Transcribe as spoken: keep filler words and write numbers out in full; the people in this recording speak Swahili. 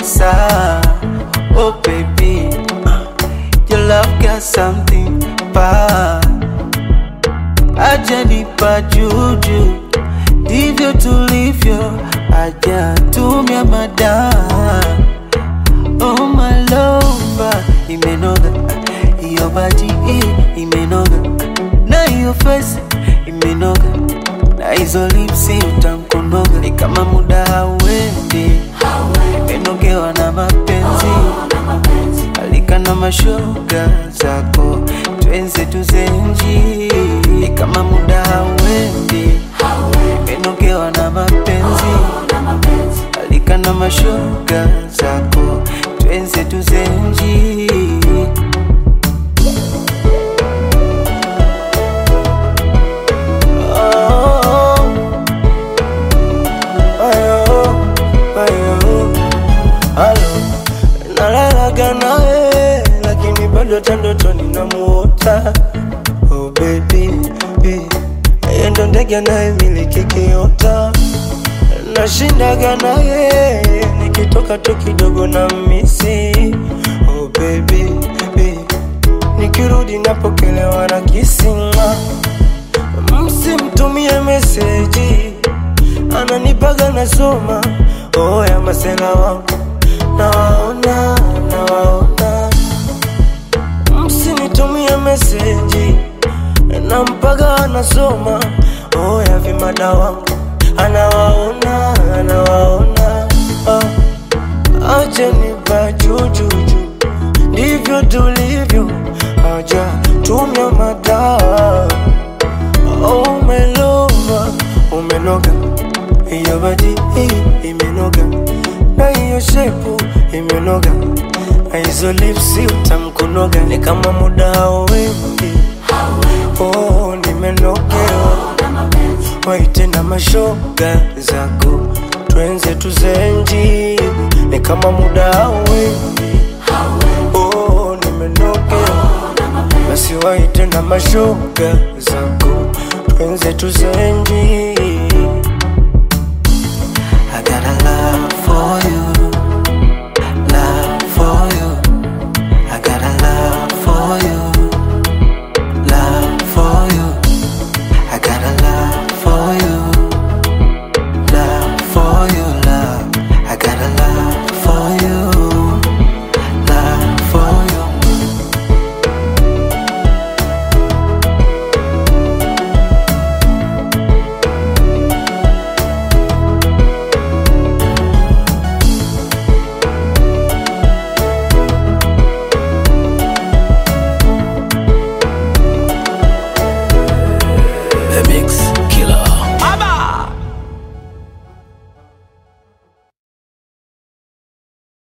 Sa, oh baby, your love got something bad. Aja nipa juju, ndivyo tulivyo. Aja tumia mada. Oh my lover, imenoga. Iyo body imenoga. Na iyo face imenoga. Na hizo lips utamkonoga. Ni kama muda hauendi, imenogewa na mapenzi. Alika na mashoga zako, twenze tuzenji. Ni kama muda hauendi, imenogewa na mapenzi. Alika na mashoga zako, twenze tuzenji. Lakini bado tandotoni na muota. Oh baby, baby, endo ndege nae miliki kiota. Nashindaga nae nikitoka tu kidogo na misi. Oh baby, baby, nikirudi napokelewa na kisinga. Msimtumie meseji, ananipaga nasoma. Oh ya masela wangu, nawaona, nawaona. Msinitumie meseji, nampaga anasoma. Oh ya vimada wangu, anawaona, anawaona. Oh, acha nipa jujuju, ndivyo tulivyo. Aja tumia mada. Oh umelova, umenoga. Iyo body imenoga. Na hiyo shepu imenoga. Na hizo lips utamkunoga. Ni kama muda hauendi, oh nimenogewa. Waite na mashoga zako, twenze tuzenji. Ni kama muda hauendi, oh nimenogewa. Basi waite na mashoga zako, twenze tuzenji.